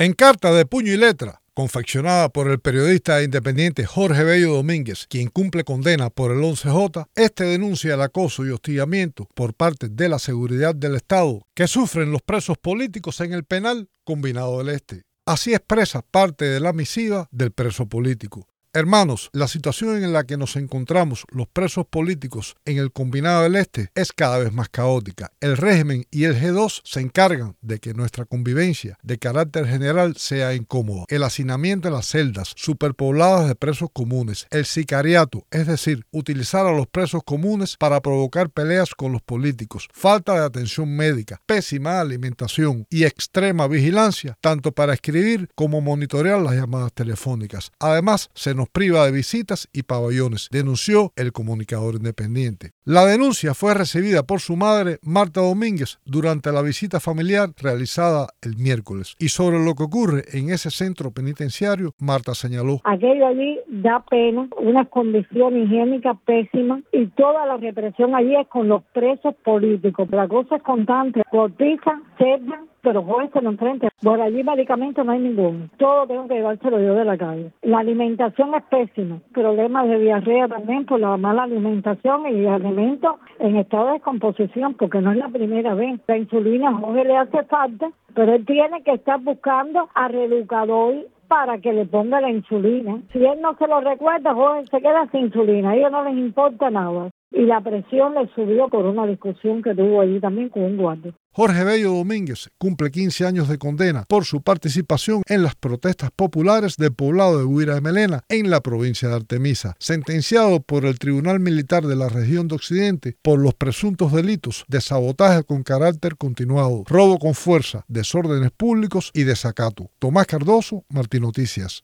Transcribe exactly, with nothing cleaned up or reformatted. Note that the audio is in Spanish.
En carta de puño y letra, confeccionada por el periodista independiente Jorge Bello Domínguez, quien cumple condena por el once J, este denuncia el acoso y hostigamiento por parte de la seguridad del Estado que sufren los presos políticos en el penal Combinado del Este. Así expresa parte de la misiva del preso político. Hermanos, la situación en la que nos encontramos los presos políticos en el Combinado del Este es cada vez más caótica. El régimen y el G dos se encargan de que nuestra convivencia de carácter general sea incómoda. El hacinamiento en las celdas superpobladas de presos comunes, el sicariato, es decir, utilizar a los presos comunes para provocar peleas con los políticos, falta de atención médica, pésima alimentación y extrema vigilancia, tanto para escribir como monitorear las llamadas telefónicas. Además, se nos nos priva de visitas y pabellones, denunció el comunicador independiente. La denuncia fue recibida por su madre, Marta Domínguez, durante la visita familiar realizada el miércoles. Y sobre lo que ocurre en ese centro penitenciario, Marta señaló: aquello allí da pena, una condición higiénica pésima y toda la represión allí es con los presos políticos. La cosa es constante, cotizan, cerdan, pero jueces no enfrentan. Por allí medicamentos no hay ninguno. Todo tengo que llevárselo yo de la calle. La alimentación es pésima. Problemas de diarrea también por la mala alimentación y alimentos en estado de descomposición, porque no es la primera vez. La insulina a Jorge le hace falta, pero él tiene que estar buscando a Reeducador para que le ponga la insulina. Si él no se lo recuerda, Jorge se queda sin insulina. A ellos no les importa nada. Y la presión le subió por una discusión que tuvo allí también con un guardia. Jorge Bello Domínguez cumple quince años de condena por su participación en las protestas populares del poblado de Guira de Melena, en la provincia de Artemisa, sentenciado por el Tribunal Militar de la Región de Occidente por los presuntos delitos de sabotaje con carácter continuado, robo con fuerza, desórdenes públicos y desacato. Tomás Cardoso, Martín Noticias.